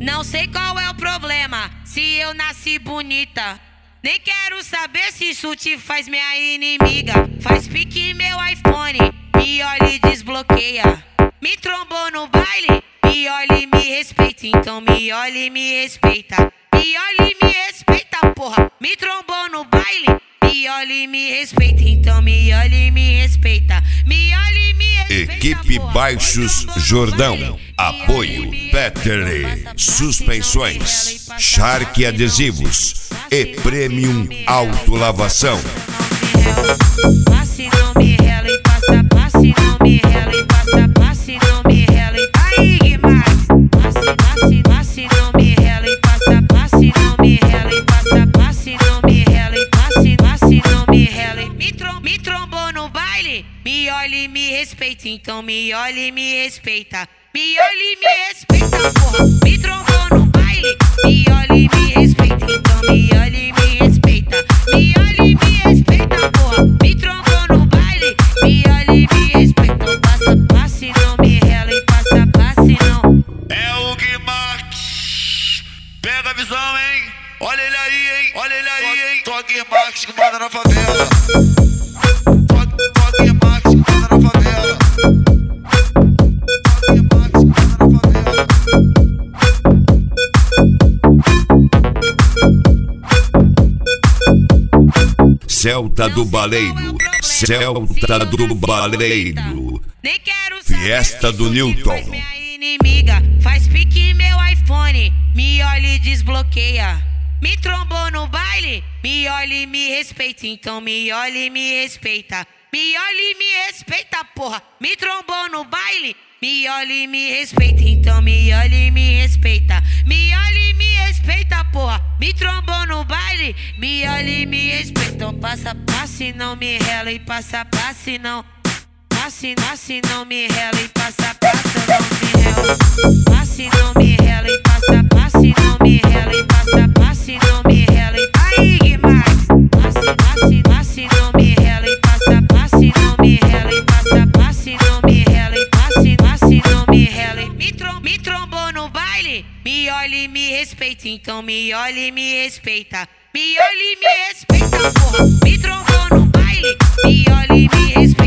Não sei qual é o problema, se eu nasci bonita. Nem quero saber se isso te faz minha inimiga. Faz pique meu iPhone, me olha e desbloqueia. Me trombou no baile, me olha e me respeita. Então me olha e me respeita. Me olha e me respeita, porra. Me trombou no baile, me olha e me respeita. Então me olha e me respeita. Me olha e me respeita. Equipe porra. Baixos Jordão. Apoio Peterle Suspensões, Shark Adesivos e Premium Autolavação. Passe, não me rela e passa, passe, não me rela e passa, passe, não me rela e aí, Guimarães. Passe, não me rela e passa, passe, não me rela e passa, passe, não me rela e passe, não me rela e me trombou no baile, me olha e me respeita. Então me olha e me respeita. Me olha e me respeita, porra. Me trombou no baile, me olha e me respeita. Então me olha e me respeita. Me olha e me respeita, porra. Me trombou no baile, me olha e me respeita. Passa, passe, não me rela e passa, passe, não. É o Guimarães, pega a visão, hein? Olha ele aí, hein? Olha ele aí, hein? Toque Guimarães que manda na favela. Toque Guimarães que manda na favela. Celta do Baleiro, Celta do Baleiro. Nem quero saber Fiesta se do isso te Newton. faz minha inimiga. Faz pique meu iPhone, me olha e desbloqueia. Me trombou no baile, me olha e me respeita. Então me olha e me respeita. Me olha e me respeita, porra. Me trombou no baile, me olha e me respeita. Então me olha e me respeita. Me olha e me respeita, porra. Me trombou no baile, me olha e me respeita. Então passa, passe, não me rela e passa, passe, não. Passe, não me rela e passa, não me rela. Passe, não me rela e passa, não me rela e passa, não me rela e aí, Guimarães. Passe, não me rela e passa, não me rela e passa, não me rela e passe, não me rela e me trombou no baile, me olha e me respeita. Então me olha e me respeita. Me olha e me respeita, porra. Me trombou no baile, me olha e me respeita.